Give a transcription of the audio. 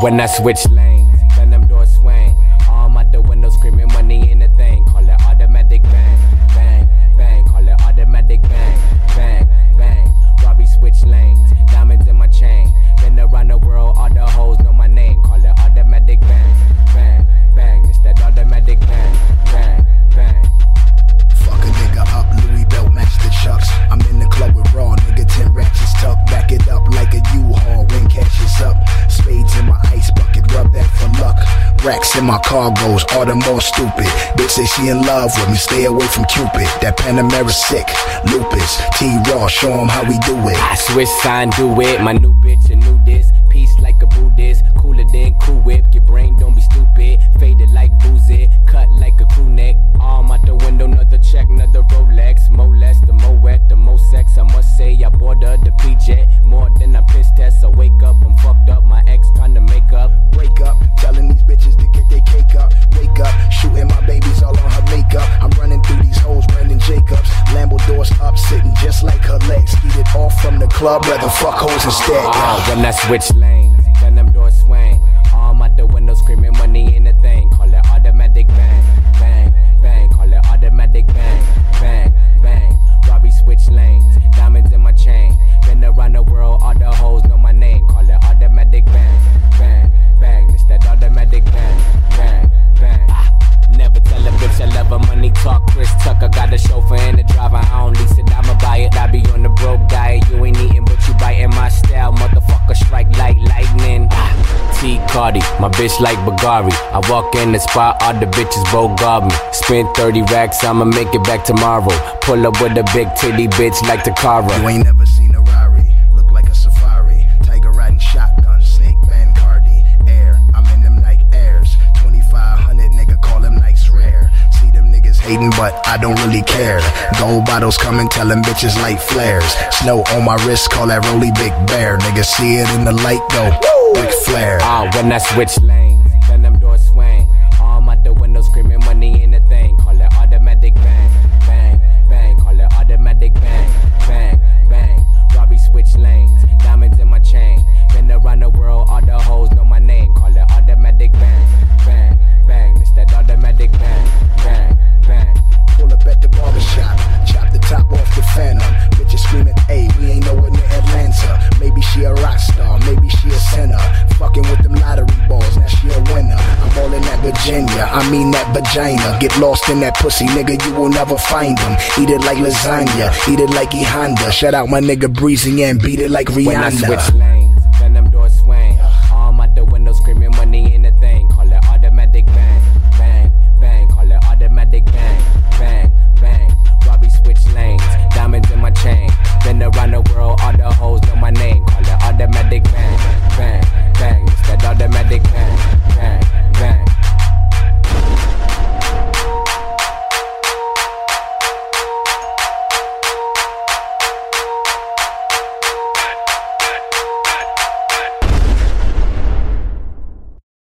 when I switch lanes, then them doors swing. Arm out the window screaming money in the thing. Call it automatic bang, bang, bang. Call it automatic bang, bang, bang. Robbie switch lanes, diamonds in my chain. Been around the world, all the hoes know my name. Call it automatic bang, bang, bang. It's that automatic bang, bang, bang. Fuck a nigga up, Louis belt match the chucks. I'm in the club with raw nigga, 10 ratchets tucked. Back it up like a U-Haul when cash is up. Spades in my ice bucket, rub that for luck. Racks in my cargoes, all the more stupid. Bitch say she in love with me, stay away from Cupid. That Panamera sick, lupus. T-Raw, show him how we do it. I switch sign, do it. My new bitch, a new this. Peace like a Buddhist, cooler than Cool Whip. Your brain don't be stupid, faded like boozy. Cut like a crew neck, arm out the window, another check, another Rolex. More less, the more wet, the more sex. I must say I bought her the P-Jet, more than a piss test. I wake up, I'm fucked up, my ex trying to make up. Wake up, telling these bitches to get their cake up. Wake up, shooting my babies all on her makeup. I'm running through these hoes, Brandon Jacobs. Lambo doors up, sitting just like her legs. Eat it off from the club, rather fuck hoes instead. When I switch lanes, then them doors swing. Arm out the window screaming money in the thing. Call it automatic bang, bang, bang. Call it automatic bang, bang, bang. Robbie switch lanes, diamonds in my chain. Been around the world, all the hoes know my name. Call it automatic bang, bang, bang. It's that automatic bang, bang, bang. Never tell a bitch I love her, money talk. Chris Tucker got a chauffeur and a driver. I don't lease it, I'ma buy it. I be on the broke diet. You ain't eating, but you biting my style. Motherfucker strike like lightning. T Cardi, my bitch like Bagari. I walk in the spot, all the bitches bogart me. Spend 30 racks, I'ma make it back tomorrow. Pull up with a big titty bitch like Takara. You ain't never seen a Rari, look like a safari. Tiger riding shotgun, snake band Cardi. Air, I'm in them Nike Airs. 2500, nigga, call them Nikes rare. See them niggas hating, but I don't really care. Gold bottles coming, tell them bitches light flares. Snow on my wrist, call that Rolly Big Bear. Nigga see it in the light, go Ric Flair. When I switch lanes, then them doors swing. Arm out the window screaming money in the thing. Call it automatic bang, bang, bang. Call it automatic bang, bang, bang. Robbie switch lanes, diamonds in my chain. Been around the world, all the hoes know my name. Call it automatic bang, bang, bang. It's that automatic bang, bang, bang. Pull up at the barbershop, chop the top off the Phantom. Bitches screaming, hey, we ain't nowhere near Atlanta. Maybe she a rock star, maybe she a sinner. Fucking with them lottery balls, now she a winner. I'm all in that Virginia, I mean that vagina. Get lost in that pussy, nigga, you will never find them. Eat it like lasagna, eat it like E Honda. Shout out my nigga Breezy and beat it like Rihanna. When I switch lanes,